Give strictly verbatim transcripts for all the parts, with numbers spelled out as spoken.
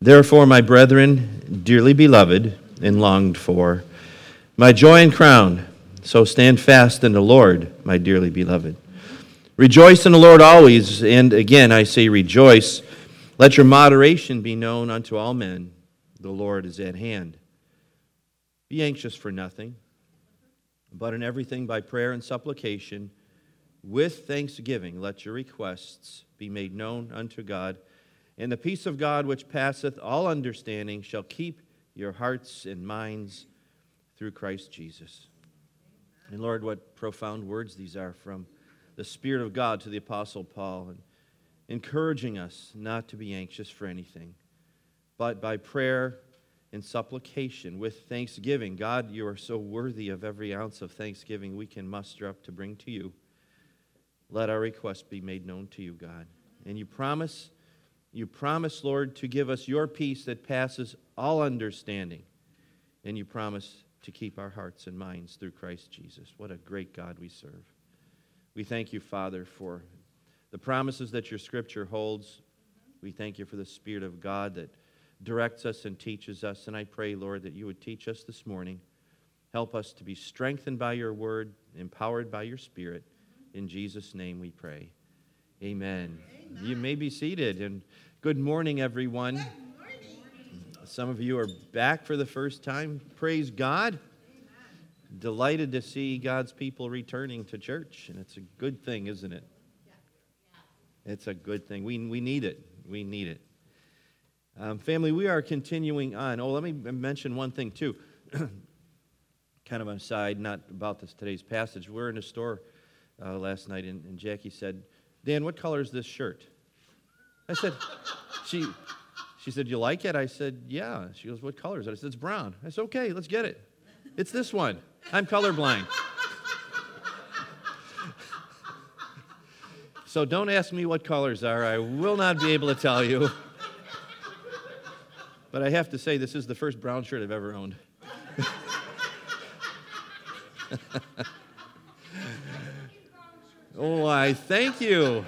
Therefore, my brethren, dearly beloved and longed for, my joy and crown, so stand fast in the Lord, my dearly beloved. Rejoice in the Lord always, and again I say rejoice. Let your moderation be known unto all men. The Lord is at hand. Be anxious for nothing, but in everything by prayer and supplication, with thanksgiving, let your requests be made known unto God. And the peace of God, which passeth all understanding, shall keep your hearts and minds through Christ Jesus. And Lord, what profound words these are from the Spirit of God to the Apostle Paul, and encouraging us not to be anxious for anything, but by prayer and supplication with thanksgiving. God, you are so worthy of every ounce of thanksgiving we can muster up to bring to you. Let our request be made known to you, God. And you promise You promise, Lord, to give us your peace that passes all understanding. And you promise to keep our hearts and minds through Christ Jesus. What a great God we serve. We thank you, Father, for the promises that your Scripture holds. We thank you for the Spirit of God that directs us and teaches us. And I pray, Lord, that you would teach us this morning. Help us to be strengthened by your word, empowered by your Spirit. In Jesus' name we pray. Amen. Amen. You may be seated, and good morning, everyone. Good morning. Some of you are back for the first time. Praise God. Amen. Delighted to see God's people returning to church, and it's a good thing, isn't it? Yeah. Yeah. It's a good thing. We we need it. We need it. Um, family, we are continuing on. Oh, let me mention one thing, too. Kind of an aside, not about this today's passage. We're in a store uh, last night, and, and Jackie said, Dan, what color is this shirt? I said, she she said, you like it? I said, yeah. She goes, what color is it? I said, it's brown. I said, okay, let's get it. It's this one. I'm colorblind. So don't ask me what colors are. I will not be able to tell you. But I have to say, this is the first brown shirt I've ever owned. Oh, I thank you.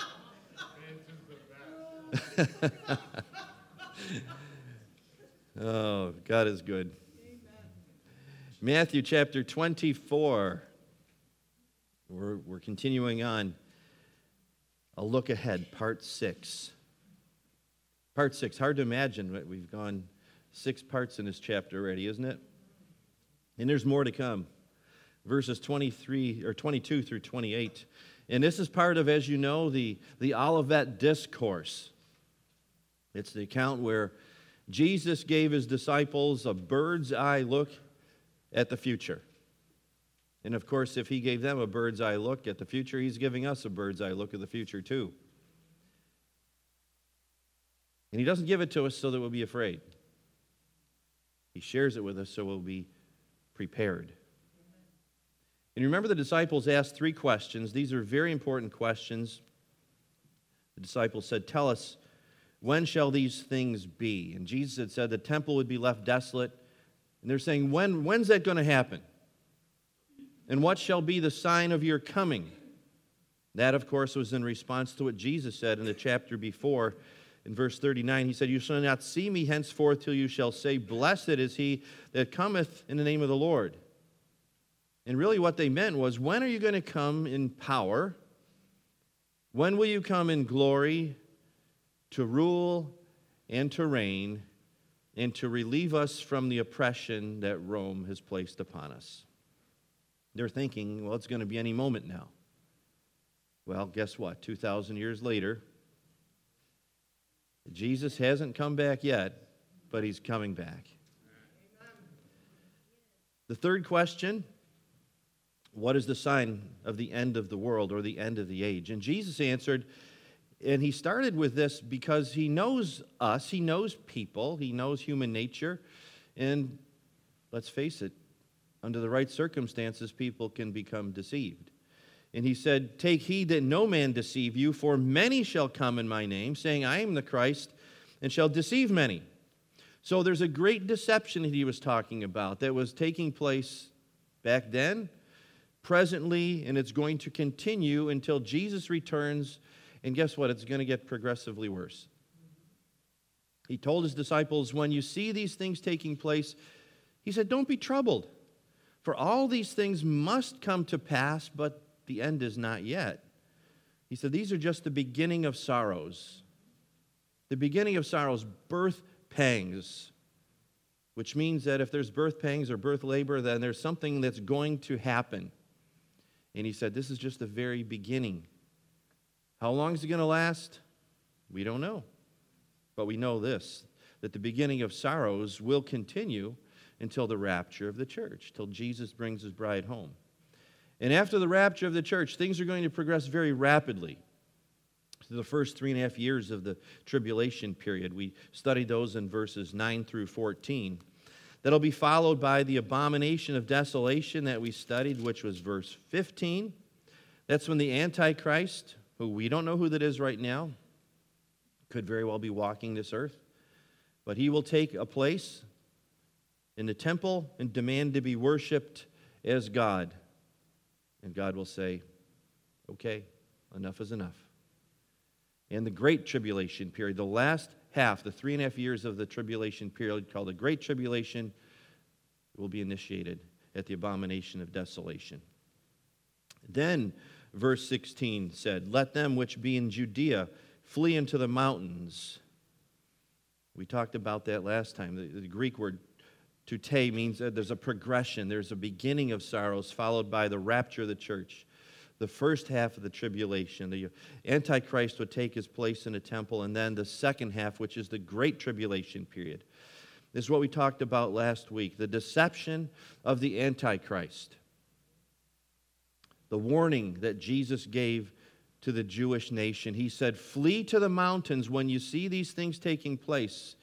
Oh, God is good. Matthew chapter twenty-four. We're, we're continuing on. A look ahead, part six. Part six. Hard to imagine, but we've gone six parts in this chapter already, isn't it? And there's more to come. Verses twenty-three or twenty-two through twenty-eight. And this is part of, as you know, the, the Olivet Discourse. It's the account where Jesus gave his disciples a bird's eye look at the future. And of course, if he gave them a bird's eye look at the future, he's giving us a bird's eye look at the future too. And he doesn't give it to us so that we'll be afraid. He shares it with us so we'll be prepared. And remember, the disciples asked three questions. These are very important questions. The disciples said, tell us, when shall these things be? And Jesus had said the temple would be left desolate. And they're saying, when, when's that going to happen? And what shall be the sign of your coming? That, of course, was in response to what Jesus said in the chapter before. In verse thirty-nine, he said, you shall not see me henceforth till you shall say, blessed is he that cometh in the name of the Lord. And really what they meant was, when are you going to come in power? When will you come in glory to rule and to reign and to relieve us from the oppression that Rome has placed upon us? They're thinking, well, it's going to be any moment now. Well, guess what? two thousand years later, Jesus hasn't come back yet, but he's coming back. The third question, what is the sign of the end of the world or the end of the age? And Jesus answered, and he started with this because he knows us, he knows people, he knows human nature, and let's face it, under the right circumstances, people can become deceived. And he said, take heed that no man deceive you, for many shall come in my name, saying, I am the Christ, and shall deceive many. So there's a great deception that he was talking about that was taking place back then, presently, and it's going to continue until Jesus returns. And guess what? It's going to get progressively worse. He told his disciples, when you see these things taking place, he said, don't be troubled, for all these things must come to pass, but the end is not yet. He said, these are just the beginning of sorrows. The beginning of sorrows, birth pangs, which means that if there's birth pangs or birth labor, then there's something that's going to happen. And he said, this is just the very beginning. How long is it going to last? We don't know. But we know this, that the beginning of sorrows will continue until the rapture of the church, till Jesus brings his bride home. And after the rapture of the church, things are going to progress very rapidly. So the first three and a half years of the tribulation period, we studied those in verses nine through fourteen. That'll be followed by the abomination of desolation that we studied, which was verse fifteen. That's when the Antichrist, who we don't know who that is right now, could very well be walking this earth, but he will take a place in the temple and demand to be worshipped as God. And God will say, okay, enough is enough. And the Great Tribulation period, the last half, the three and a half years of the tribulation period called the Great Tribulation, will be initiated at the abomination of desolation. Then, verse sixteen said, let them which be in Judea flee into the mountains. We talked about that last time. The, the Greek word tute means that there's a progression. There's a beginning of sorrows followed by the rapture of the church. The first half of the tribulation, the Antichrist would take his place in the temple, and then the second half, which is the Great Tribulation period. This is what we talked about last week, the deception of the Antichrist. The warning that Jesus gave to the Jewish nation. He said, flee to the mountains when you see these things taking place.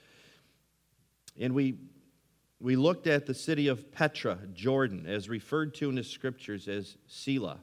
And we we looked at the city of Petra, Jordan, as referred to in the scriptures as Selah.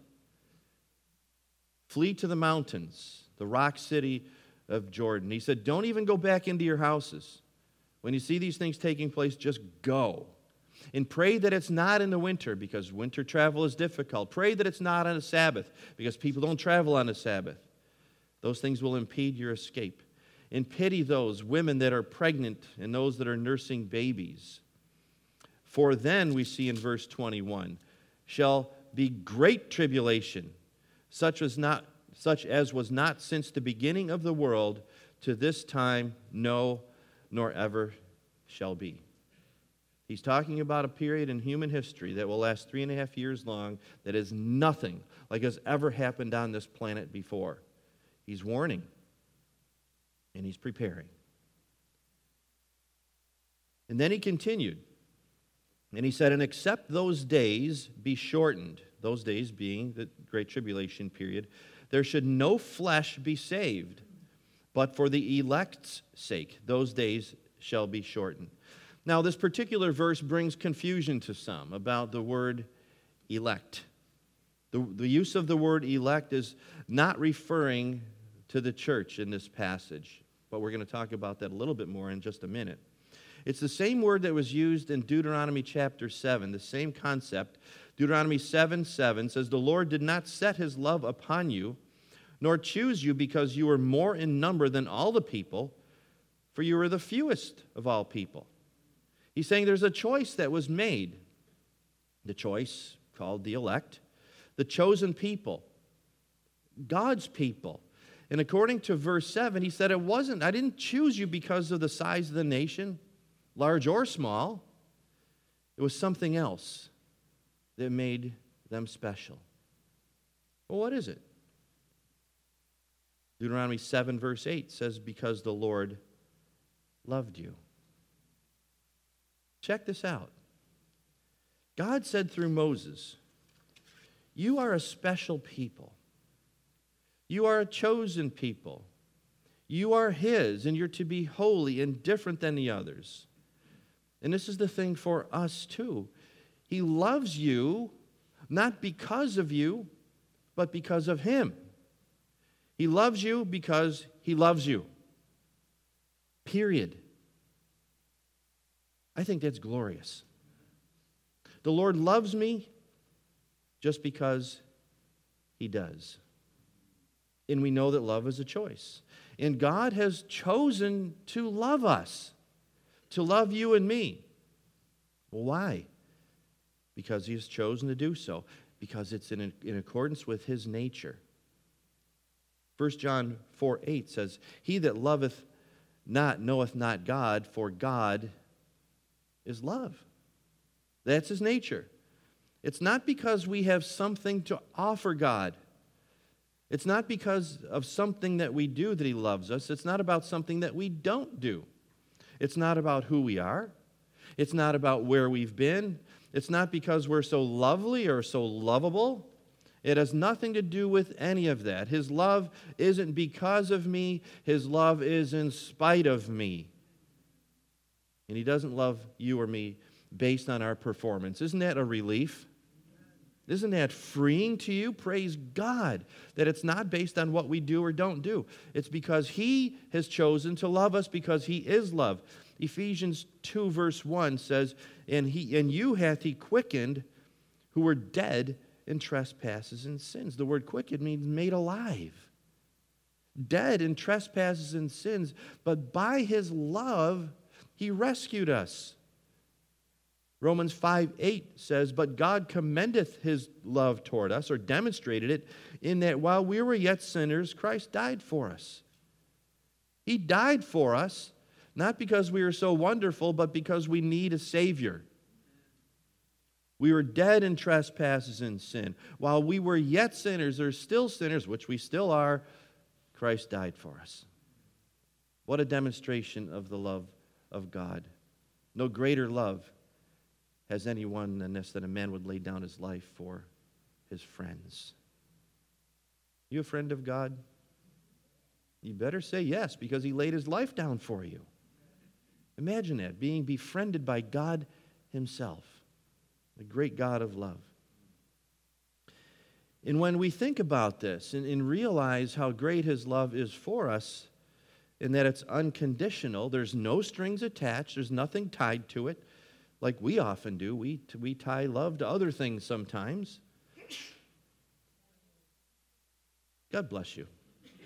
Flee to the mountains, the rock city of Jordan. He said, don't even go back into your houses. When you see these things taking place, just go. And pray that it's not in the winter, because winter travel is difficult. Pray that it's not on a Sabbath, because people don't travel on a Sabbath. Those things will impede your escape. And pity those women that are pregnant and those that are nursing babies. For then, we see in verse twenty-one, shall be great tribulation, such as not, such as was not since the beginning of the world to this time, no, nor ever shall be. He's talking about a period in human history that will last three and a half years long that is nothing like has ever happened on this planet before. He's warning, and he's preparing. And then he continued, and he said, and except those days be shortened, those days being the Great Tribulation period, there should no flesh be saved, but for the elect's sake, those days shall be shortened. Now, this particular verse brings confusion to some about the word elect. The, the use of the word elect is not referring to the church in this passage, but we're going to talk about that a little bit more in just a minute. It's the same word that was used in Deuteronomy chapter seven, the same concept. Deuteronomy seven seven says, the Lord did not set his love upon you, nor choose you because you were more in number than all the people, for you were the fewest of all people. He's saying there's a choice that was made. The choice called the elect, the chosen people, God's people. And according to verse seven, he said, it wasn't, I didn't choose you because of the size of the nation, large or small. It was something else that made them special. Well, what is it? Deuteronomy seven verse eight says, because the Lord loved you. Check this out. God said through Moses, you are a special people. You are a chosen people. You are his, and you're to be holy and different than the others. And this is the thing for us too. He loves you not because of you, but because of him. He loves you because he loves you. Period. I think that's glorious. The Lord loves me just because he does. And we know that love is a choice. And God has chosen to love us, to love you and me. Well, why? Because he has chosen to do so. Because it's in, in accordance with his nature. First John four eight says, he that loveth not knoweth not God, for God is love. That's his nature. It's not because we have something to offer God. It's not because of something that we do that he loves us. It's not about something that we don't do. It's not about who we are. It's not about where we've been. It's not because we're so lovely or so lovable. It has nothing to do with any of that. His love isn't because of me. His love is in spite of me. And he doesn't love you or me based on our performance. Isn't that a relief? Isn't that freeing to you? Praise God that it's not based on what we do or don't do. It's because he has chosen to love us because he is love. Ephesians two verse one says, And he and you hath he quickened who were dead in trespasses and sins. The word quickened means made alive. Dead in trespasses and sins, but by his love he rescued us. Romans five eight says, But God commendeth his love toward us, or demonstrated it, in that while we were yet sinners, Christ died for us. He died for us, not because we are so wonderful, but because we need a Savior. We were dead in trespasses and sin. While we were yet sinners, or still sinners, which we still are, Christ died for us. What a demonstration of the love of God. No greater love has anyone than this, that a man would lay down his life for his friends. You a friend of God? You better say yes, because he laid his life down for you. Imagine that, being befriended by God himself, the great God of love. And when we think about this and, and realize how great his love is for us, and that it's unconditional, there's no strings attached, there's nothing tied to it, like we often do. We, we tie love to other things sometimes. God bless you.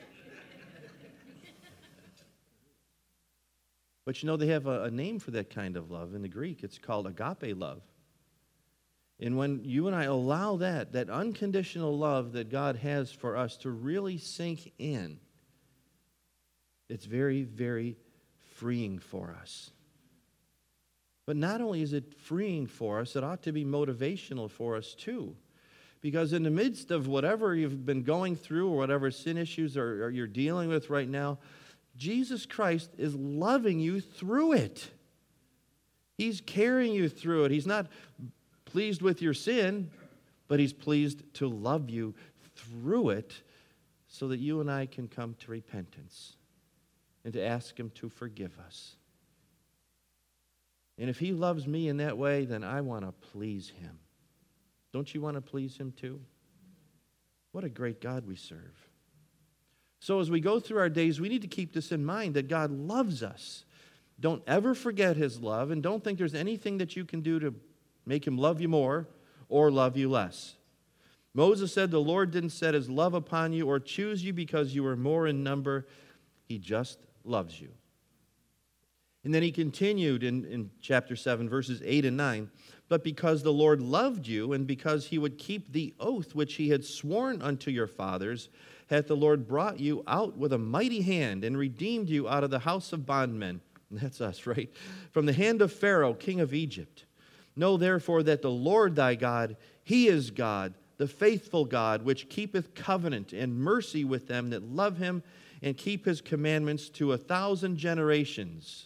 But you know, they have a, a name for that kind of love in the Greek. It's called agape love. And when you and I allow that, that unconditional love that God has for us to really sink in, it's very, very freeing for us. But not only is it freeing for us, it ought to be motivational for us too. Because in the midst of whatever you've been going through or whatever sin issues are, or you're dealing with right now, Jesus Christ is loving you through it. He's carrying you through it. He's not pleased with your sin, but he's pleased to love you through it so that you and I can come to repentance and to ask him to forgive us. And if he loves me in that way, then I want to please him. Don't you want to please him too? What a great God we serve. So as we go through our days, we need to keep this in mind, that God loves us. Don't ever forget his love, and don't think there's anything that you can do to make him love you more or love you less. Moses said, the Lord didn't set his love upon you or choose you because you were more in number. He just loves you. And then he continued in, in chapter seven, verses eight and nine. But because the Lord loved you, and because he would keep the oath which he had sworn unto your fathers, hath the Lord brought you out with a mighty hand, and redeemed you out of the house of bondmen. And that's us, right? From the hand of Pharaoh, king of Egypt. Know therefore that the Lord thy God, he is God, the faithful God, which keepeth covenant and mercy with them that love him, and keep his commandments to a thousand generations.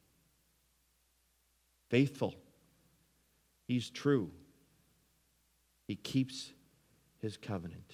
Faithful. He's true. He keeps his covenant.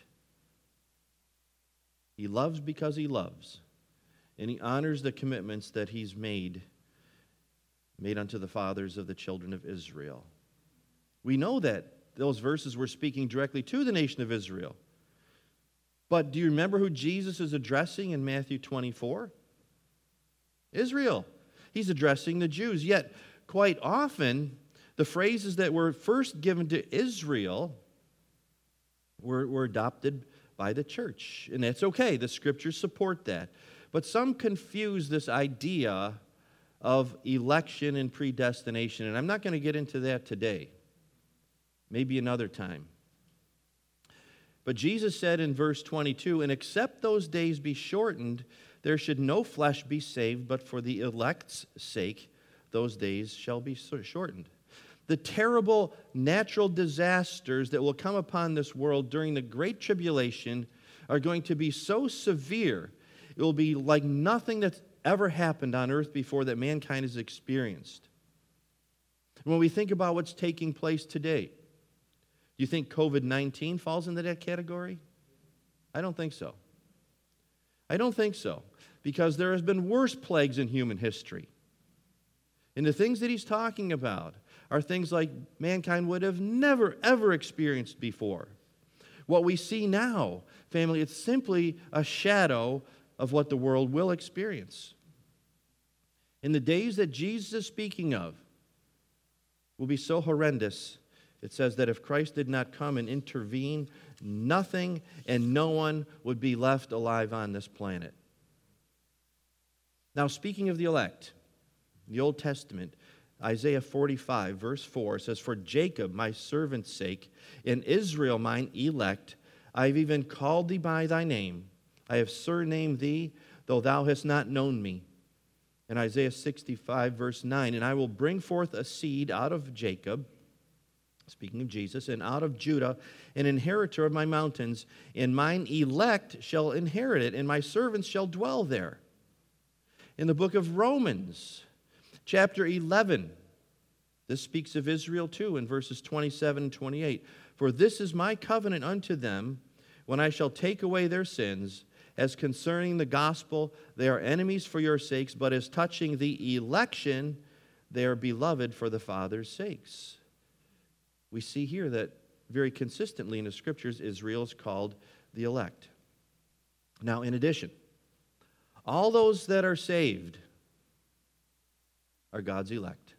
He loves because he loves. And he honors the commitments that he's made, made unto the fathers of the children of Israel. We know that those verses were speaking directly to the nation of Israel. But do you remember who Jesus is addressing in Matthew twenty-four? Israel. He's addressing the Jews. Yet, quite often, the phrases that were first given to Israel were, were adopted by the church. And that's okay. The scriptures support that. But some confuse this idea of election and predestination. And I'm not going to get into that today. Maybe another time. But Jesus said in verse twenty-two, "And except those days be shortened, there should no flesh be saved, but for the elect's sake those days shall be shortened." The terrible natural disasters that will come upon this world during the Great Tribulation are going to be so severe, it will be like nothing that's ever happened on earth before that mankind has experienced. When we think about what's taking place today, do you think covid nineteen falls into that category? I don't think so. I don't think so, because there has been worse plagues in human history. And the things that he's talking about are things like mankind would have never, ever experienced before. What we see now, family, it's simply a shadow of what the world will experience. In the days that Jesus is speaking of will be so horrendous, it says that if Christ did not come and intervene, nothing and no one would be left alive on this planet. Now, speaking of the elect, the Old Testament, Isaiah forty-five, verse four says, "For Jacob, my servant's sake, and Israel, mine elect, I have even called thee by thy name. I have surnamed thee, though thou hast not known me." And Isaiah sixty-five, verse nine, "And I will bring forth a seed out of Jacob," speaking of Jesus, "and out of Judah, an inheritor of my mountains, and mine elect shall inherit it, and my servants shall dwell there." In the book of Romans, chapter eleven, this speaks of Israel too, in verses twenty-seven and twenty-eight. "For this is my covenant unto them, when I shall take away their sins. As concerning the gospel, they are enemies for your sakes, but as touching the election, they are beloved for the Father's sakes." We see here that very consistently in the scriptures, Israel is called the elect. Now, in addition, all those that are saved are God's elect.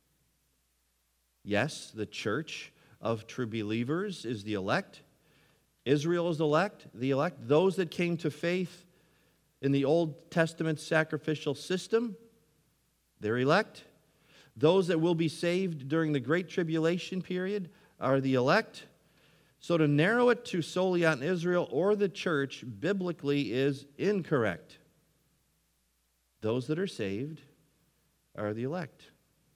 Yes, the church of true believers is the elect. Israel is the elect, the elect. Those that came to faith in the Old Testament sacrificial system, they're elect. Those that will be saved during the Great Tribulation period are the elect. So to narrow it to solely on Israel or the church biblically is incorrect. Those that are saved are the elect.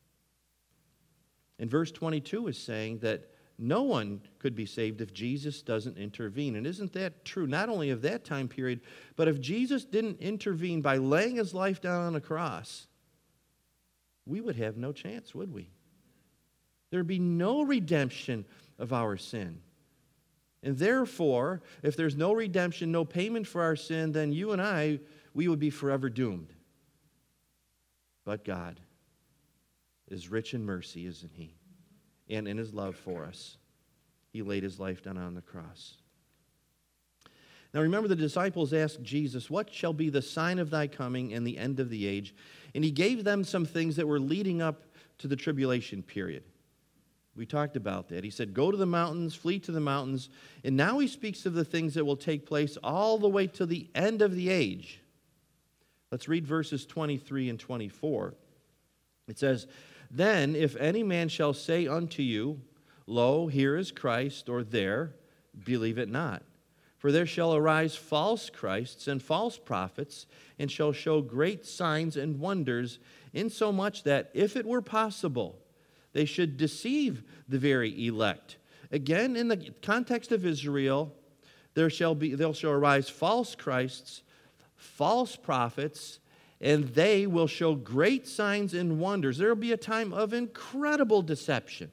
And verse twenty-two is saying that no one could be saved if Jesus doesn't intervene. And isn't that true, not only of that time period, but if Jesus didn't intervene by laying his life down on the cross, we would have no chance, would we? There would be no redemption of our sin. And therefore, if there's no redemption, no payment for our sin, then you and I, we would be forever doomed. But God is rich in mercy, isn't he? And in his love for us, he laid his life down on the cross. Now remember, the disciples asked Jesus, "What shall be the sign of thy coming and the end of the age?" And he gave them some things that were leading up to the tribulation period. We talked about that. He said, "Go to the mountains, flee to the mountains." And now he speaks of the things that will take place all the way to the end of the age. Let's read verses twenty-three and twenty-four. It says, "Then if any man shall say unto you, Lo, here is Christ, or there, believe it not. For there shall arise false Christs and false prophets, and shall show great signs and wonders, insomuch that, if it were possible, they should deceive the very elect." Again, in the context of Israel, there shall be there shall arise false Christs, false prophets, and they will show great signs and wonders. There will be a time of incredible deception.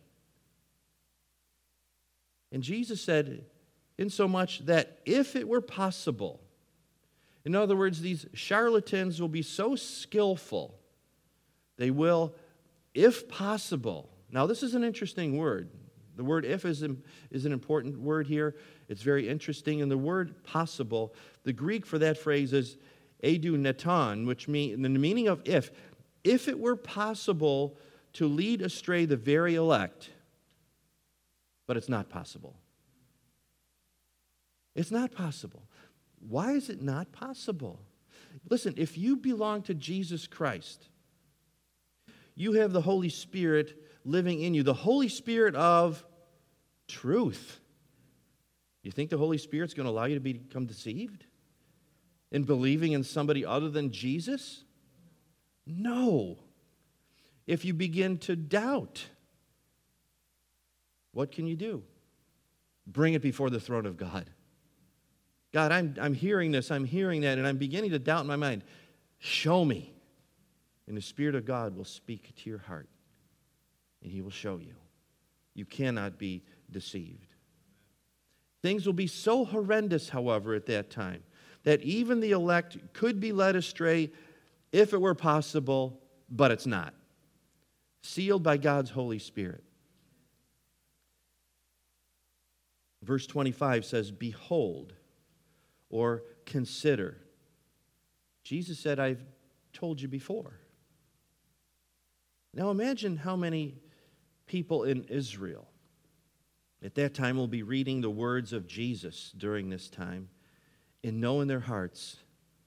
And Jesus said, insomuch that if it were possible, in other words, these charlatans will be so skillful, they will, if possible. Now, this is an interesting word. The word "if" is, is an important word here. It's very interesting. And the word "possible," the Greek for that phrase is "edouneton," which means, the meaning of if, if it were possible to lead astray the very elect, but it's not possible. It's not possible. Why is it not possible? Listen, if you belong to Jesus Christ, you have the Holy Spirit living in you, the Holy Spirit of truth. You think the Holy Spirit's going to allow you to become deceived in believing in somebody other than Jesus? No. If you begin to doubt, what can you do? Bring it before the throne of God. God, I'm, I'm hearing this, I'm hearing that, and I'm beginning to doubt in my mind. Show me. And the Spirit of God will speak to your heart, and He will show you. You cannot be deceived. Things will be so horrendous, however, at that time, that even the elect could be led astray if it were possible, but it's not. Sealed by God's Holy Spirit. Verse twenty-five says, behold, or consider. Jesus said, I've told you before. Now imagine how many people in Israel at that time will be reading the words of Jesus during this time and know in their hearts,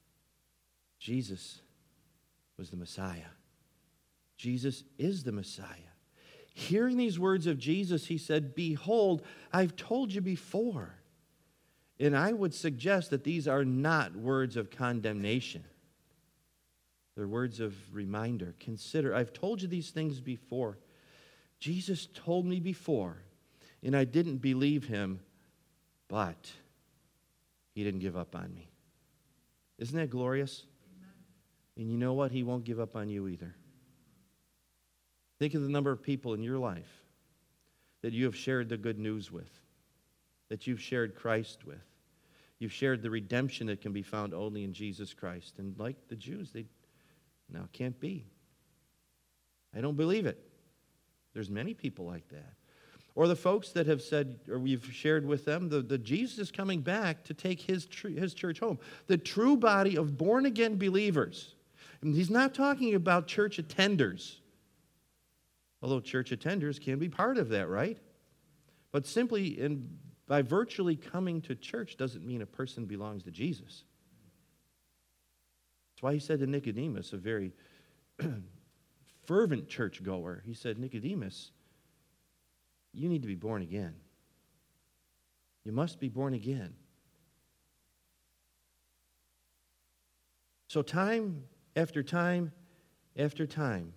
Jesus was the Messiah. Jesus is the Messiah. Hearing these words of Jesus, he said, behold, I've told you before. And I would suggest that these are not words of condemnation. They're words of reminder. Consider, I've told you these things before. Jesus told me before, and I didn't believe him, but he didn't give up on me. Isn't that glorious? And you know what? He won't give up on you either. Think of the number of people in your life that you have shared the good news with, that you've shared Christ with. You've shared the redemption that can be found only in Jesus Christ. And like the Jews, they, no, it can't be. I don't believe it. There's many people like that. Or the folks that have said, or we've shared with them, the, the Jesus is coming back to take his, tr- his church home. The true body of born-again believers. And he's not talking about church attenders. Although church attenders can be part of that, right? But simply in, by virtually coming to church doesn't mean a person belongs to Jesus. That's why he said to Nicodemus, a very fervent churchgoer, he said, Nicodemus, you need to be born again. You must be born again. So time after time after time,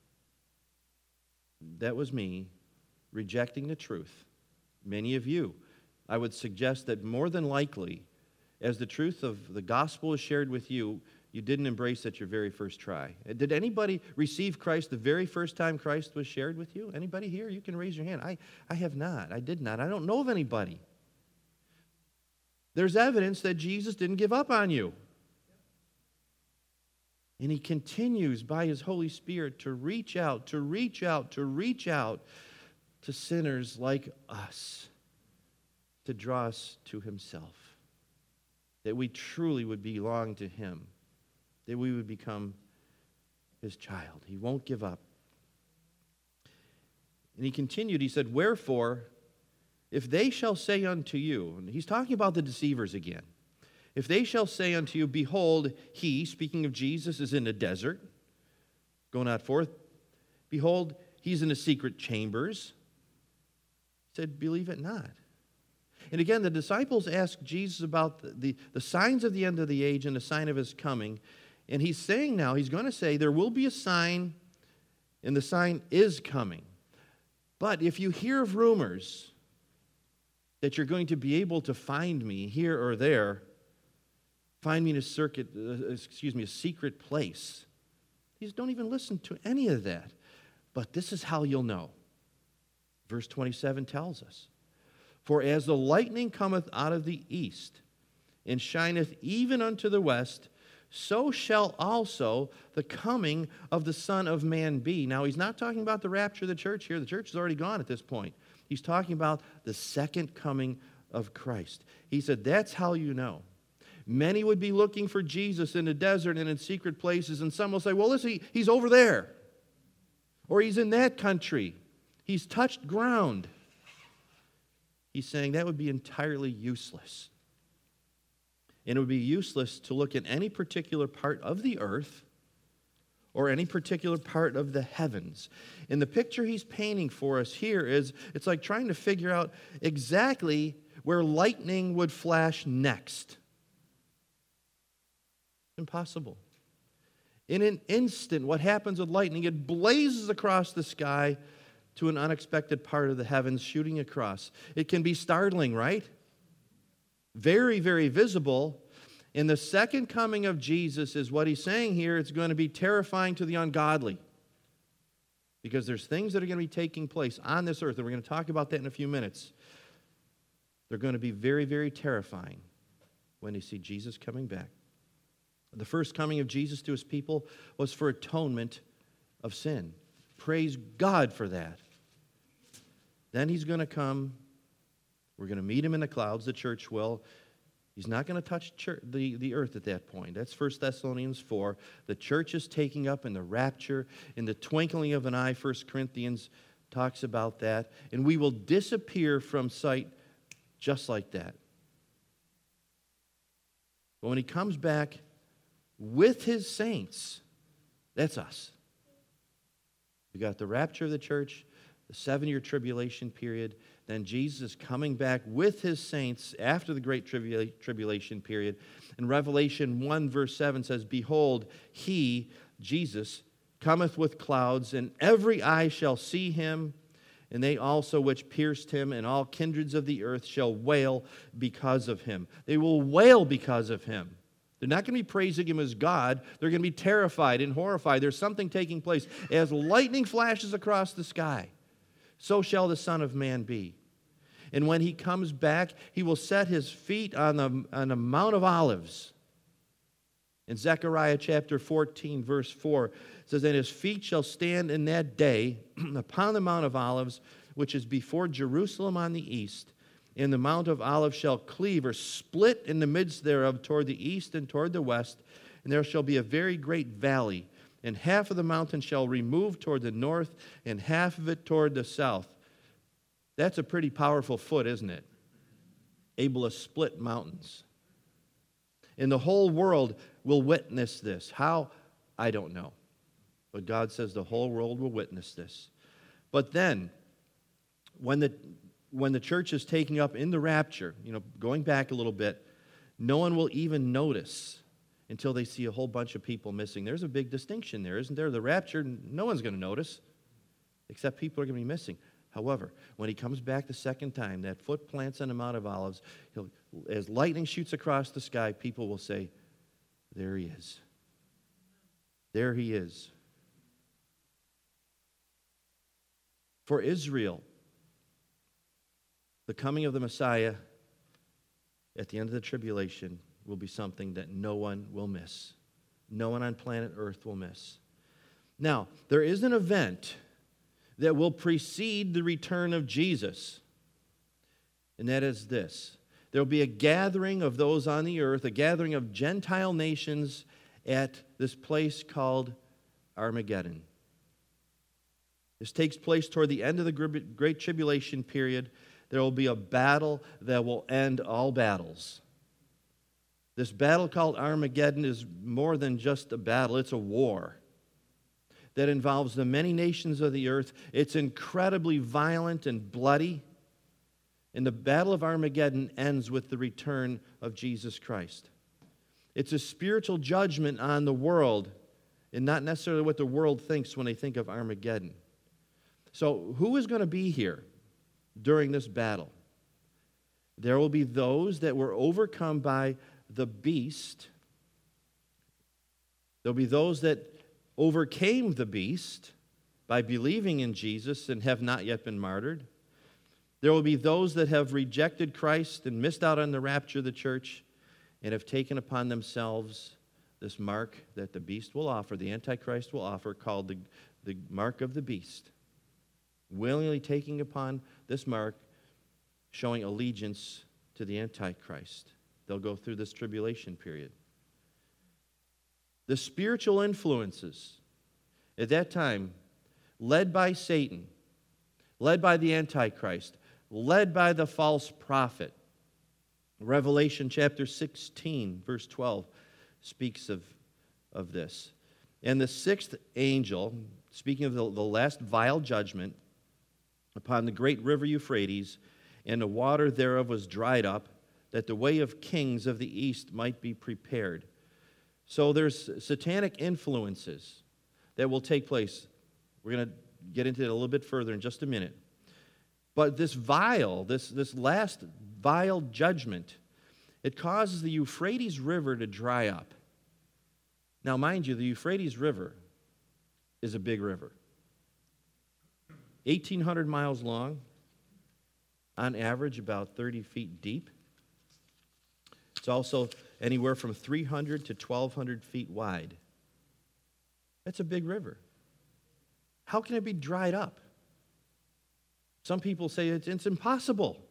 that was me rejecting the truth. Many of you, I would suggest that more than likely, as the truth of the gospel is shared with you, you didn't embrace it your very first try. Did anybody receive Christ the very first time Christ was shared with you? Anybody here? You can raise your hand. I, I have not. I did not. I don't know of anybody. There's evidence that Jesus didn't give up on you. And he continues by his Holy Spirit to reach out, to reach out, to reach out to sinners like us, to draw us to himself, that we truly would belong to him, that we would become his child. He won't give up. And he continued, he said, wherefore, if they shall say unto you, and he's talking about the deceivers again, if they shall say unto you, behold, he, speaking of Jesus, is in the desert, going out forth. Behold, he's in the secret chambers. He said, believe it not. And again, the disciples asked Jesus about the, the, the signs of the end of the age and the sign of his coming. And he's saying now, he's going to say, there will be a sign, and the sign is coming. But if you hear of rumors that you're going to be able to find me here or there, find me in a circuit, uh, excuse me, a secret place. Please don't even listen to any of that. But this is how you'll know. Verse twenty-seven tells us, for as the lightning cometh out of the east, and shineth even unto the west, so shall also the coming of the Son of Man be. Now, he's not talking about the rapture of the church here. The church is already gone at this point. He's talking about the second coming of Christ. He said, that's how you know. Many would be looking for Jesus in the desert and in secret places, and some will say, well, listen, he's over there. Or he's in that country. He's touched ground. He's saying that would be entirely useless. And it would be useless to look at any particular part of the earth or any particular part of the heavens. And the picture he's painting for us here is, it's like trying to figure out exactly where lightning would flash next. Impossible. In an instant, what happens with lightning, it blazes across the sky to an unexpected part of the heavens, shooting across. It can be startling, right? Very, very visible. And the second coming of Jesus is what he's saying here. It's going to be terrifying to the ungodly. Because there's things that are going to be taking place on this earth, and we're going to talk about that in a few minutes. They're going to be very, very terrifying when they see Jesus coming back. The first coming of Jesus to his people was for atonement of sin. Praise God for that. Then he's going to come. We're going to meet him in the clouds, the church will. He's not going to touch church, the, the earth at that point. That's First Thessalonians four. The church is taking up in the rapture, in the twinkling of an eye. First Corinthians talks about that. And we will disappear from sight just like that. But when he comes back with his saints, that's us. We got the rapture of the church, the seven-year tribulation period. Then Jesus is coming back with his saints after the great tribula- tribulation period. And Revelation one verse seven says, "Behold, he," Jesus, "cometh with clouds, and every eye shall see him, and they also which pierced him, and all kindreds of the earth shall wail because of him." They will wail because of him. They're not going to be praising him as God. They're going to be terrified and horrified. There's something taking place. As lightning flashes across the sky, so shall the Son of Man be. And when he comes back, he will set his feet on the, on the Mount of Olives. In Zechariah chapter fourteen, verse four, it says, "And his feet shall stand in that day upon the Mount of Olives, which is before Jerusalem on the east. And the Mount of Olives shall cleave or split in the midst thereof toward the east and toward the west. And there shall be a very great valley. And half of the mountain shall remove toward the north, and half of it toward the south." That's a pretty powerful foot, isn't it? Able to split mountains. And the whole world will witness this. How? I don't know. But God says the whole world will witness this. But then, when the when the church is taking up in the rapture, you know, going back a little bit, no one will even notice until they see a whole bunch of people missing. There's a big distinction there, isn't there? The rapture, no one's going to notice, except people are going to be missing. However, when he comes back the second time, that foot plants on the Mount of Olives, he'll, as lightning shoots across the sky, people will say, "There he is. There he is." For Israel, the coming of the Messiah at the end of the tribulation will be something that no one will miss. No one on planet Earth will miss. Now, there is an event that will precede the return of Jesus, and that is this. There will be a gathering of those on the earth, a gathering of Gentile nations at this place called Armageddon. This takes place toward the end of the Great Tribulation period. There will be a battle that will end all battles. This battle called Armageddon is more than just a battle. It's a war that involves the many nations of the earth. It's incredibly violent and bloody. And the battle of Armageddon ends with the return of Jesus Christ. It's a spiritual judgment on the world, and not necessarily what the world thinks when they think of Armageddon. So who is going to be here during this battle? There will be those that were overcome by the beast. There'll be those that overcame the beast by believing in Jesus and have not yet been martyred. There will be those that have rejected Christ and missed out on the rapture of the church and have taken upon themselves this mark that the beast will offer, the Antichrist will offer, called the, the mark of the beast. Willingly taking upon this mark, showing allegiance to the Antichrist. They'll go through this tribulation period. The spiritual influences at that time, led by Satan, led by the Antichrist, led by the false prophet, Revelation chapter sixteen, verse twelve, speaks of, of this. And the sixth angel, speaking of the, the last vile judgment, upon the great river Euphrates, and the water thereof was dried up, that the way of kings of the east might be prepared. So there's satanic influences that will take place. We're going to get into it a little bit further in just a minute. But this vile, this, this last vile judgment, it causes the Euphrates River to dry up. Now, mind you, the Euphrates River is a big river. eighteen hundred miles long, on average about thirty feet deep. It's also anywhere from three hundred to twelve hundred feet wide. That's a big river. How can it be dried up? Some people say it's, it's impossible.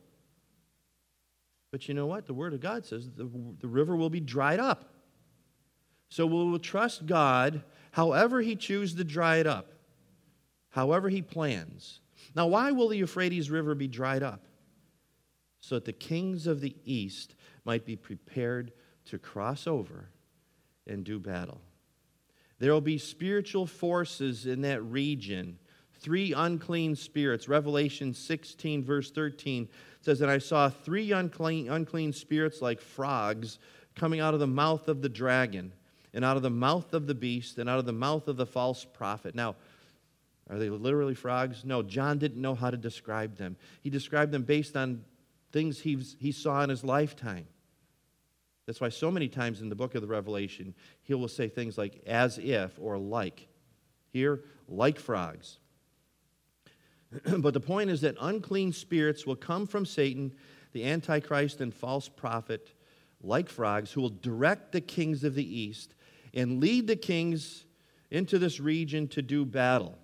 But you know what? The Word of God says the, the river will be dried up. So we will trust God however He chooses to dry it up, however He plans. Now, why will the Euphrates River be dried up? So that the kings of the east might be prepared to cross over and do battle. There will be spiritual forces in that region. Three unclean spirits. Revelation sixteen, verse thirteen says, "And I saw three unclean, unclean spirits like frogs coming out of the mouth of the dragon, and out of the mouth of the beast, and out of the mouth of the false prophet." Now, are they literally frogs? No, John didn't know how to describe them. He described them based on things he, he saw in his lifetime. That's why so many times in the book of the Revelation, he will say things like as if or like. Here, like frogs. But the point is that unclean spirits will come from Satan, the Antichrist and false prophet, like frogs, who will direct the kings of the east and lead the kings into this region to do battle.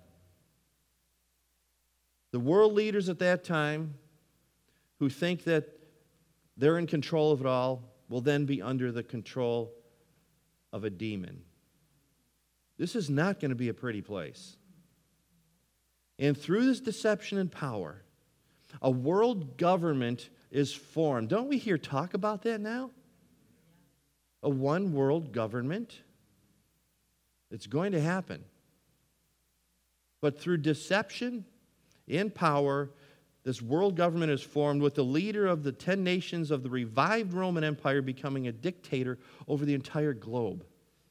The world leaders at that time, who think that they're in control of it all, will then be under the control of a demon. This is not going to be a pretty place. And through this deception and power, a world government is formed. Don't we hear talk about that now? A one world government. It's going to happen. But through deception and power, this world government is formed with the leader of the ten nations of the revived Roman Empire becoming a dictator over the entire globe,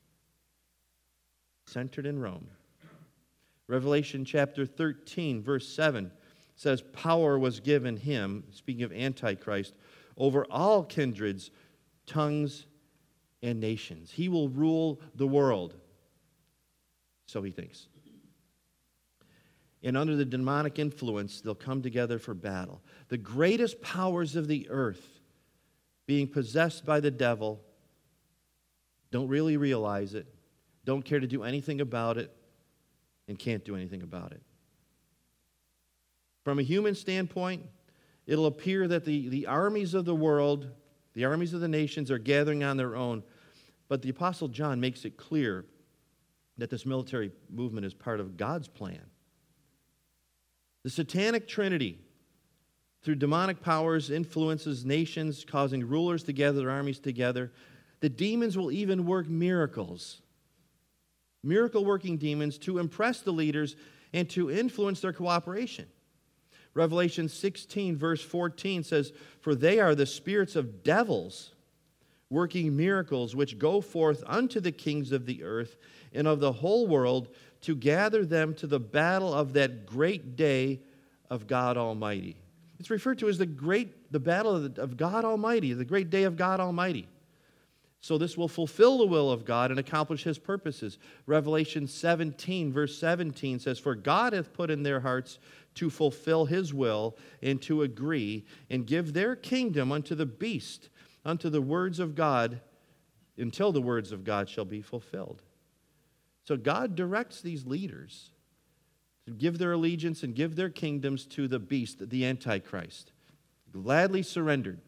centered in Rome. Revelation chapter thirteen, verse seven says, "Power was given him," speaking of Antichrist, "over all kindreds, tongues, and nations." He will rule the world. So he thinks. And under the demonic influence, they'll come together for battle. The greatest powers of the earth, being possessed by the devil, don't really realize it, don't care to do anything about it, and can't do anything about it. From a human standpoint, it'll appear that the, the armies of the world, the armies of the nations are gathering on their own, but the Apostle John makes it clear that this military movement is part of God's plan. The satanic trinity, through demonic powers, influences nations, causing rulers to gather their armies together. The demons will even work miracles, miracle-working demons, to impress the leaders and to influence their cooperation. Revelation sixteen, verse fourteen says, "For they are the spirits of devils, working miracles, which go forth unto the kings of the earth and of the whole world, to gather them to the battle of that great day of God Almighty." It's referred to as the great, the battle of, the, of God Almighty, the great day of God Almighty. So this will fulfill the will of God and accomplish His purposes. Revelation seventeen, verse seventeen says, "For God hath put in their hearts to fulfill His will and to agree and give their kingdom unto the beast, unto the words of God, until the words of God shall be fulfilled." So God directs these leaders to give their allegiance and give their kingdoms to the beast, the Antichrist, gladly surrendered.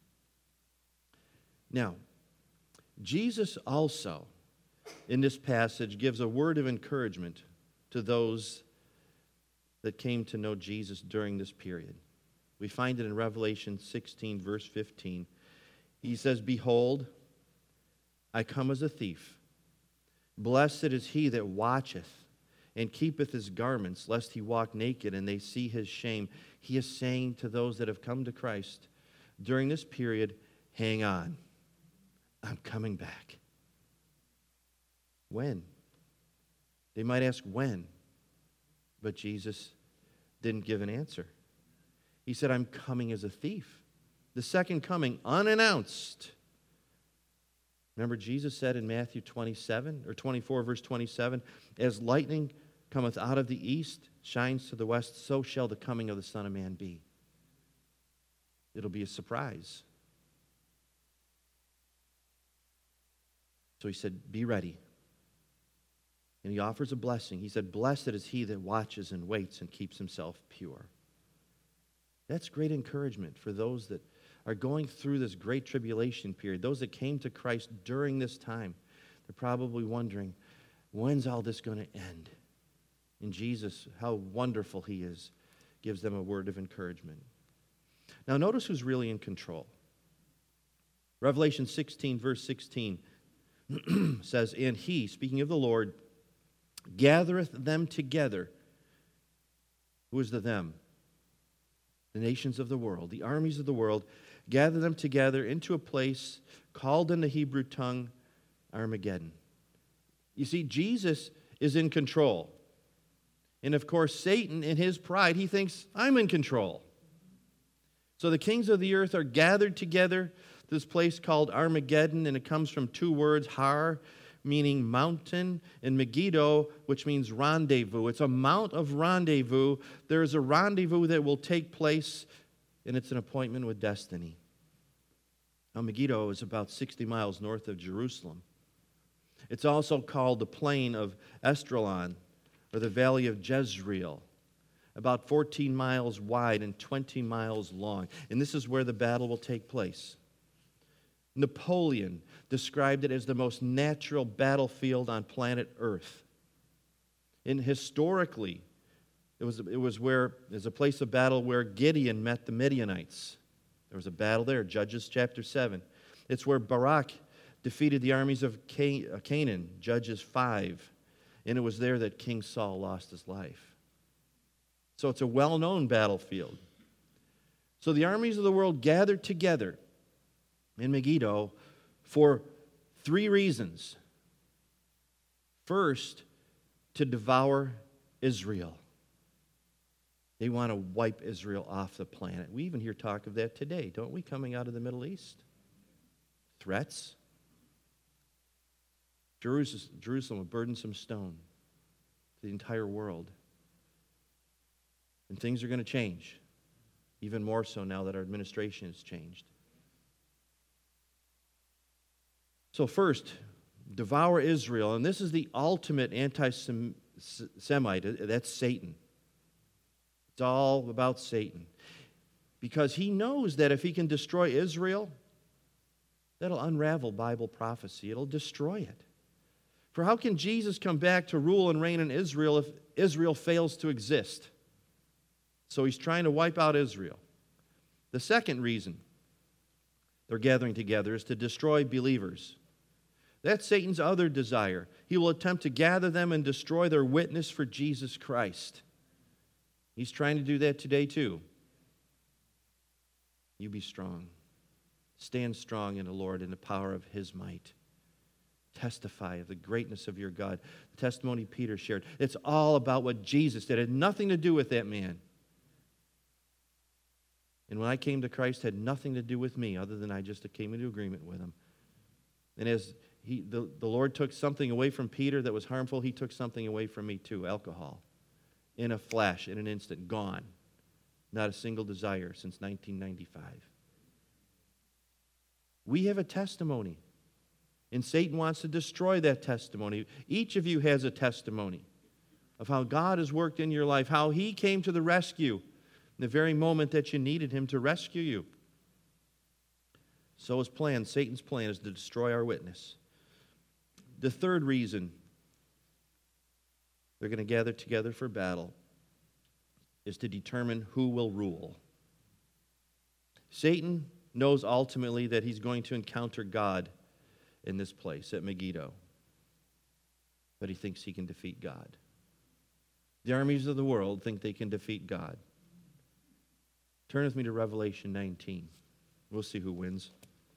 Now, Jesus also, in this passage, gives a word of encouragement to those that came to know Jesus during this period. We find it in Revelation sixteen, verse fifteen. He says, "Behold, I come as a thief. Blessed is he that watcheth and keepeth his garments, lest he walk naked and they see his shame." He is saying to those that have come to Christ during this period, hang on. I'm coming back. When? They might ask when, but Jesus didn't give an answer. He said, I'm coming as a thief. The second coming, unannounced. Remember, Jesus said in Matthew twenty-seven, or twenty-four, verse twenty-seven, as lightning cometh out of the east, shines to the west, so shall the coming of the Son of Man be. It'll be a surprise. So he said, be ready. And he offers a blessing. He said, blessed is he that watches and waits and keeps himself pure. That's great encouragement for those that are going through this great tribulation period, those that came to Christ during this time. They're probably wondering, when's all this going to end? And Jesus, how wonderful he is, gives them a word of encouragement. Now notice who's really in control. Revelation sixteen, verse sixteen says, and he, speaking of the Lord, gathereth them together. Who is the them? The nations of the world, the armies of the world, gather them together into a place called in the Hebrew tongue Armageddon. You see, Jesus is in control. And of course, Satan, in his pride, he thinks, I'm in control. So the kings of the earth are gathered together to this place called Armageddon, and it comes from two words, har, meaning mountain, and Megiddo, which means rendezvous. It's a mount of rendezvous. There is a rendezvous that will take place, and it's an appointment with destiny. Now, Megiddo is about sixty miles north of Jerusalem. It's also called the plain of Esdraelon, or the valley of Jezreel, about fourteen miles wide and twenty miles long. And this is where the battle will take place. Napoleon described it as the most natural battlefield on planet Earth. And historically, it was, it was where, it was a place of battle where Gideon met the Midianites. There was a battle there, Judges chapter seven. It's where Barak defeated the armies of Canaan, Judges five. And it was there that King Saul lost his life. So it's a well-known battlefield. So the armies of the world gathered together in Megiddo for three reasons. First, to devour Israel. They want to wipe Israel off the planet. We even hear talk of that today, don't we, coming out of the Middle East? Threats. Jerusalem, Jerusalem, a burdensome stone to the entire world. And things are going to change, even more so now that our administration has changed. So first, devour Israel. And this is the ultimate anti-Semite. That's Satan. It's all about Satan. Because he knows that if he can destroy Israel, that'll unravel Bible prophecy. It'll destroy it. For how can Jesus come back to rule and reign in Israel if Israel fails to exist? So he's trying to wipe out Israel. The second reason they're gathering together is to destroy believers. That's Satan's other desire. He will attempt to gather them and destroy their witness for Jesus Christ. He's trying to do that today too. You be strong. Stand strong in the Lord in the power of his might. Testify of the greatness of your God. The testimony Peter shared. It's all about what Jesus did. It had nothing to do with that man. And when I came to Christ, it had nothing to do with me other than I just came into agreement with him. And as he, the, the Lord took something away from Peter that was harmful, he took something away from me too, alcohol. In a flash, in an instant, gone. Not a single desire since nineteen ninety-five. We have a testimony. And Satan wants to destroy that testimony. Each of you has a testimony of how God has worked in your life, how he came to the rescue in the very moment that you needed him to rescue you. So his plan, Satan's plan, is to destroy our witness. The third reason they're going to gather together for battle is to determine who will rule. Satan knows ultimately that he's going to encounter God in this place at Megiddo. But he thinks he can defeat God. The armies of the world think they can defeat God. Turn with me to Revelation nineteen. We'll see who wins.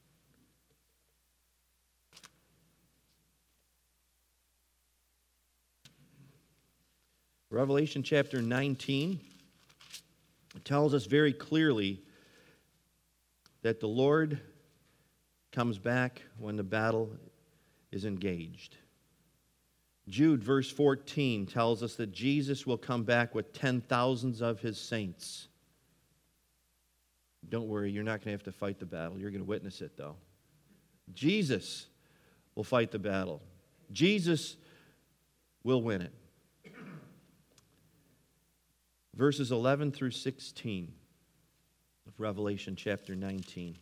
Revelation chapter nineteen tells us very clearly that the Lord comes back when the battle is engaged. Jude, verse fourteen, tells us that Jesus will come back with ten thousands of his saints. Don't worry, you're not going to have to fight the battle. You're going to witness it, though. Jesus will fight the battle. Jesus will win it. Verses eleven through sixteen of Revelation chapter nineteen.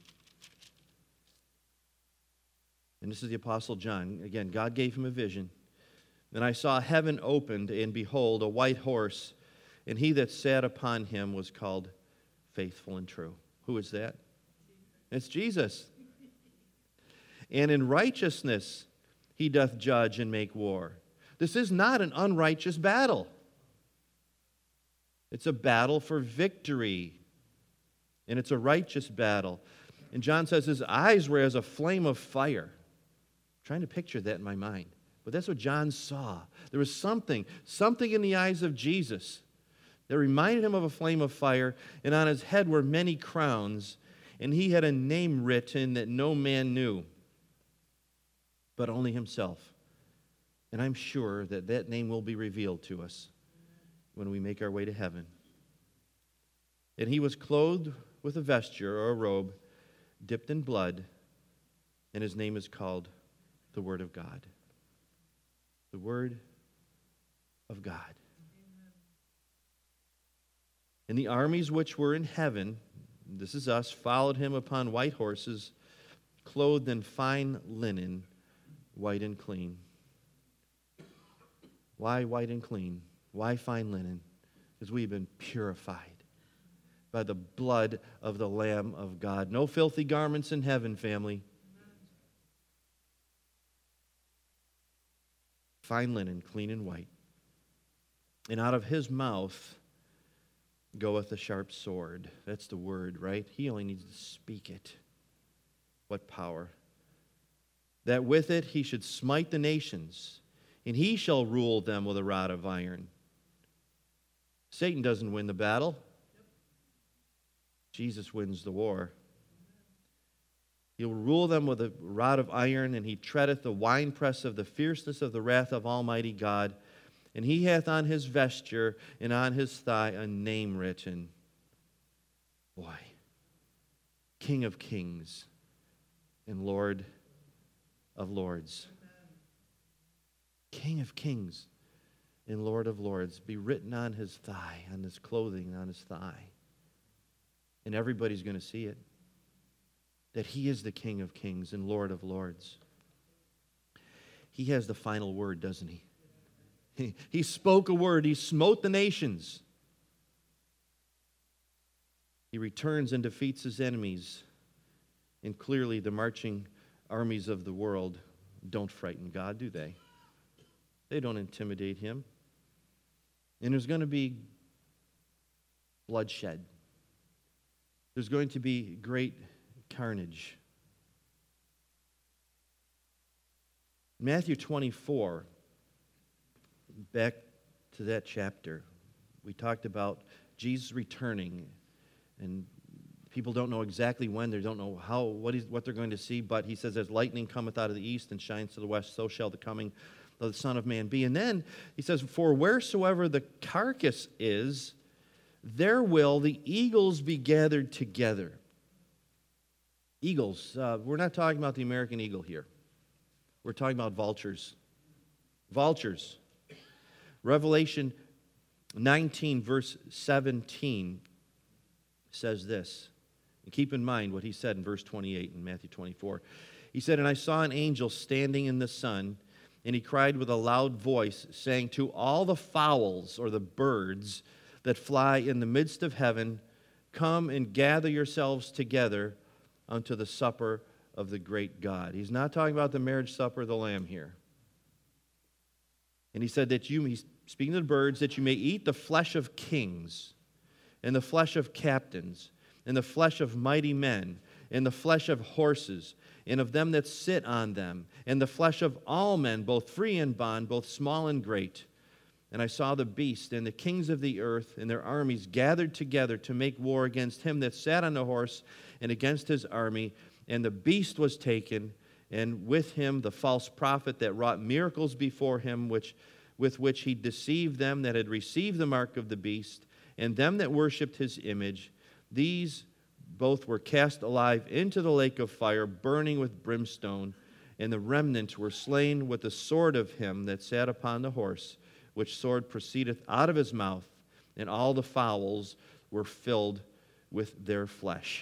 And this is the Apostle John. Again, God gave him a vision. And I saw heaven opened, and behold, a white horse, and he that sat upon him was called Faithful and True. Who is that? It's Jesus. And in righteousness he doth judge and make war. This is not an unrighteous battle. It's a battle for victory. And it's a righteous battle. And John says his eyes were as a flame of fire. I'm trying to picture that in my mind. But that's what John saw. There was something, something in the eyes of Jesus that reminded him of a flame of fire, and on his head were many crowns, and he had a name written that no man knew, but only himself. And I'm sure that that name will be revealed to us when we make our way to heaven. And he was clothed with a vesture or a robe dipped in blood, and his name is called the Word of God. The Word of God. Amen. And the armies which were in heaven, this is us, followed him upon white horses, clothed in fine linen, white and clean. Why white and clean? Why fine linen? Because we've been purified by the blood of the Lamb of God. No filthy garments in heaven, family. Fine linen, clean and white. And out of his mouth goeth a sharp sword. That's the word, right? He only needs to speak it. What power. That with it he should smite the nations, and he shall rule them with a rod of iron. Satan doesn't win the battle. Jesus wins the war. He will rule them with a rod of iron, and he treadeth the winepress of the fierceness of the wrath of Almighty God. And he hath on his vesture and on his thigh a name written. Boy, King of Kings and Lord of Lords. King of Kings and Lord of Lords. Be written on his thigh, on his clothing, on his thigh. And everybody's going to see it. That he is the King of Kings and Lord of Lords. He has the final word, doesn't he? He, he spoke a word. He smote the nations. He returns and defeats his enemies. And clearly the marching armies of the world don't frighten God, do they? They don't intimidate him. And there's going to be bloodshed. There's going to be great carnage. Matthew twenty-four, back to that chapter, we talked about Jesus returning, and people don't know exactly when, they don't know how, what, is, what they're going to see, but he says, as lightning cometh out of the east and shines to the west, so shall the coming of the Son of Man be. And then he says, for wheresoever the carcass is, there will the eagles be gathered together. Eagles. Uh, we're not talking about the American eagle here. We're talking about vultures. Vultures. Revelation nineteen, verse seventeen says this. And keep in mind what he said in verse twenty-eight in Matthew twenty-four. He said, and I saw an angel standing in the sun, and he cried with a loud voice, saying, to all the fowls or the birds that fly in the midst of heaven, come and gather yourselves together unto the supper of the great God. He's not talking about the marriage supper of the Lamb here. And he said that you, he's speaking to the birds, that you may eat the flesh of kings, and the flesh of captains, and the flesh of mighty men, and the flesh of horses, and of them that sit on them, and the flesh of all men, both free and bond, both small and great. And I saw the beast and the kings of the earth and their armies gathered together to make war against him that sat on the horse and against his army. And the beast was taken, and with him the false prophet that wrought miracles before him, which with which he deceived them that had received the mark of the beast, and them that worshipped his image. These both were cast alive into the lake of fire, burning with brimstone, and the remnant were slain with the sword of him that sat upon the horse, which sword proceedeth out of his mouth, and all the fowls were filled with their flesh.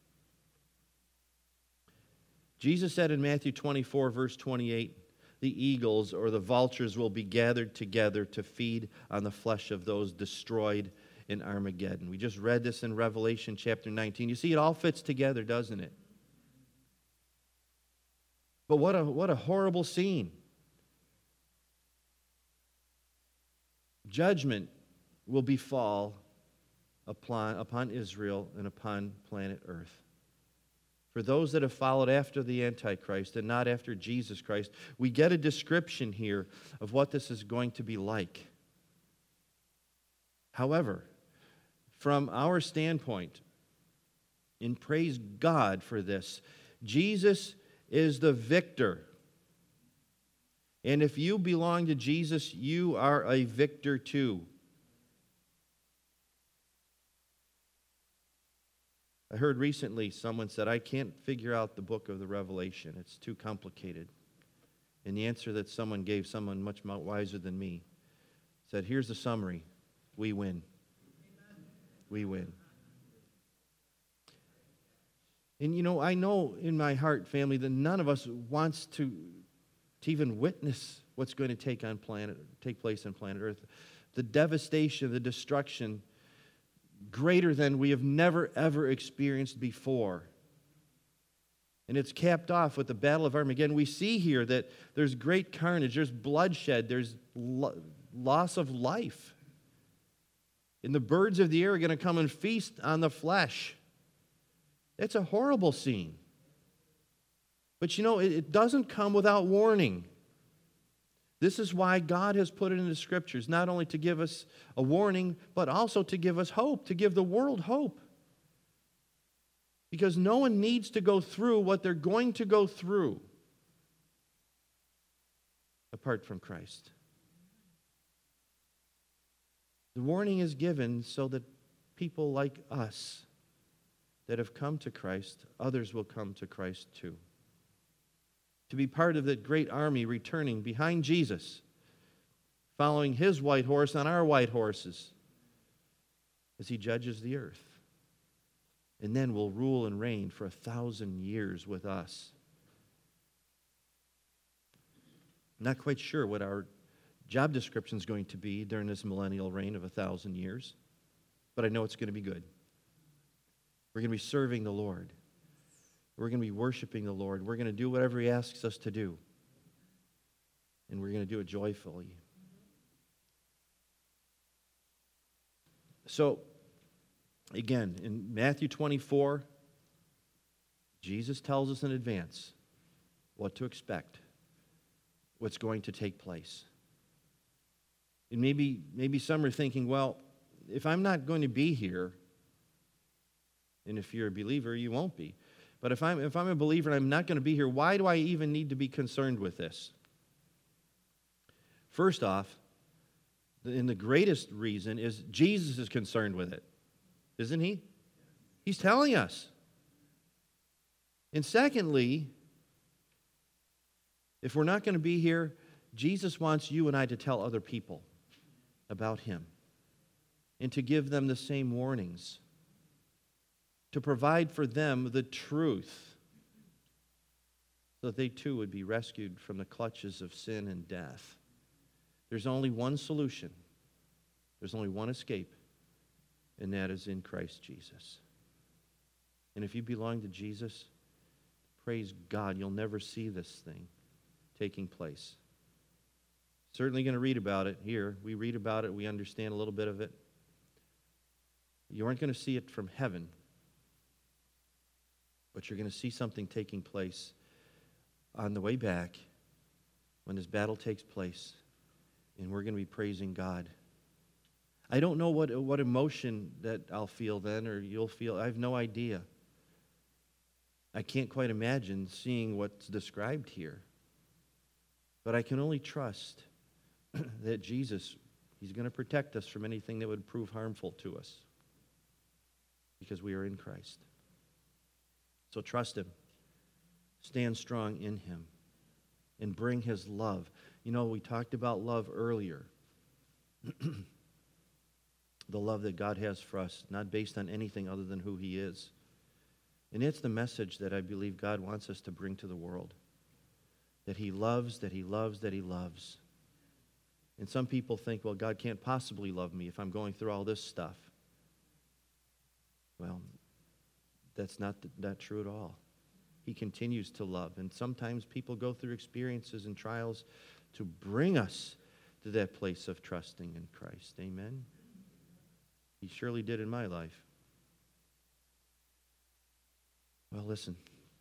Jesus said in Matthew twenty-four, verse twenty-eight, the eagles or the vultures will be gathered together to feed on the flesh of those destroyed in Armageddon. We just read this in Revelation chapter nineteen. You see, it all fits together, doesn't it? But what a, what a horrible scene. Judgment will befall upon, upon Israel and upon planet Earth. For those that have followed after the Antichrist and not after Jesus Christ, we get a description here of what this is going to be like. However, from our standpoint, and praise God for this, Jesus is the victor. And if you belong to Jesus, you are a victor too. I heard recently someone said, I can't figure out the book of the Revelation. It's too complicated. And the answer that someone gave, someone much wiser than me, said, here's the summary. We win. Amen. We win. And you know, I know in my heart, family, that none of us wants to to even witness what's going to take on planet, take place on planet Earth. The devastation, the destruction, greater than we have never, ever experienced before. And it's capped off with the Battle of Armageddon. We see here that there's great carnage, there's bloodshed, there's lo- loss of life. And the birds of the air are going to come and feast on the flesh. It's a horrible scene. But you know, it, it doesn't come without warning. This is why God has put it in the Scriptures, not only to give us a warning, but also to give us hope, to give the world hope. Because no one needs to go through what they're going to go through apart from Christ. The warning is given so that people like us that have come to Christ, others will come to Christ too. To be part of that great army returning behind Jesus, following his white horse on our white horses as he judges the earth. And then will rule and reign for a thousand years with us. I'm not quite sure what our job description is going to be during this millennial reign of a thousand years, but I know it's going to be good. We're going to be serving the Lord. We're going to be worshiping the Lord. We're going to do whatever he asks us to do. And we're going to do it joyfully. So, again, in Matthew twenty-four, Jesus tells us in advance what to expect, what's going to take place. And maybe, maybe some are thinking, well, if I'm not going to be here, and if you're a believer, you won't be. But if I'm, if I'm a believer and I'm not going to be here, why do I even need to be concerned with this? First off, and the greatest reason is Jesus is concerned with it. Isn't he? He's telling us. And secondly, if we're not going to be here, Jesus wants you and I to tell other people about him and to give them the same warnings, to provide for them the truth so that they too would be rescued from the clutches of sin and death. There's only one solution. There's only one escape, and that is in Christ Jesus. And if you belong to Jesus, praise God, you'll never see this thing taking place. Certainly going to read about it here. We read about it. We understand a little bit of it. You aren't going to see it from heaven, but you're going to see something taking place on the way back when this battle takes place, and we're going to be praising God. I don't know what, what emotion that I'll feel then or you'll feel. I have no idea. I can't quite imagine seeing what's described here. But I can only trust that Jesus, He's going to protect us from anything that would prove harmful to us because we are in Christ. So trust Him. Stand strong in Him and bring His love. You know, we talked about love earlier. The love that God has for us, not based on anything other than who He is. And it's the message that I believe God wants us to bring to the world. That He loves, that He loves, that He loves. And some people think, well, God can't possibly love me if I'm going through all this stuff. Well, that's not, not true at all. He continues to love. And sometimes people go through experiences and trials to bring us to that place of trusting in Christ. Amen? He surely did in my life. Well, listen.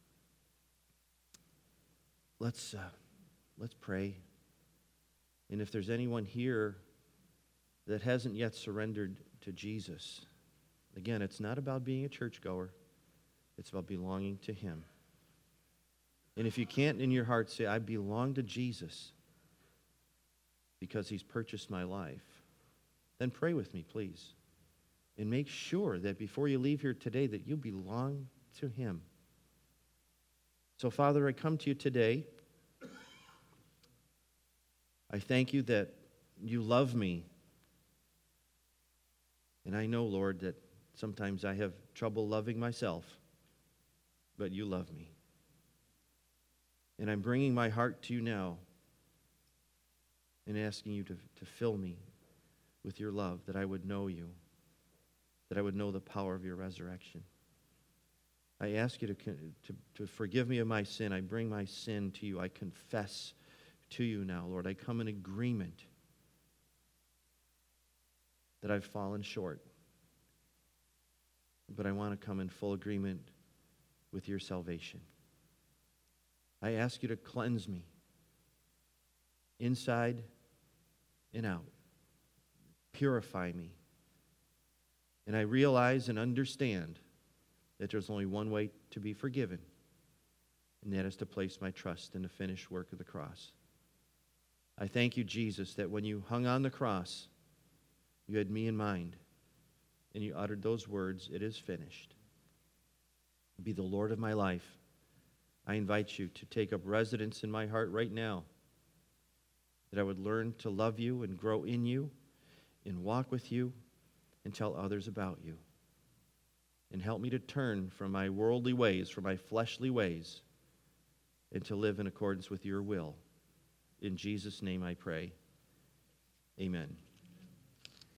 Let's uh, let's pray. And if there's anyone here that hasn't yet surrendered to Jesus, again, it's not about being a churchgoer. It's about belonging to Him. And if you can't in your heart say, I belong to Jesus because He's purchased my life, then pray with me, please. And make sure that before you leave here today that you belong to Him. So, Father, I come to you today. I thank you that you love me. And I know, Lord, that sometimes I have trouble loving myself, but you love me. And I'm bringing my heart to you now and asking you to, to fill me with your love, that I would know you, that I would know the power of your resurrection. I ask you to, to, to forgive me of my sin. I bring my sin to you. I confess to you now, Lord. I come in agreement that I've fallen short. But I want to come in full agreement with your salvation. I ask you to cleanse me inside and out. Purify me. And I realize and understand that there's only one way to be forgiven, and that is to place my trust in the finished work of the cross. I thank you, Jesus, that when you hung on the cross, you had me in mind, and you uttered those words, it is finished. Be the Lord of my life. I invite you to take up residence in my heart right now, that I would learn to love you and grow in you and walk with you and tell others about you. And help me to turn from my worldly ways, from my fleshly ways, and to live in accordance with your will. In Jesus' name I pray. Amen.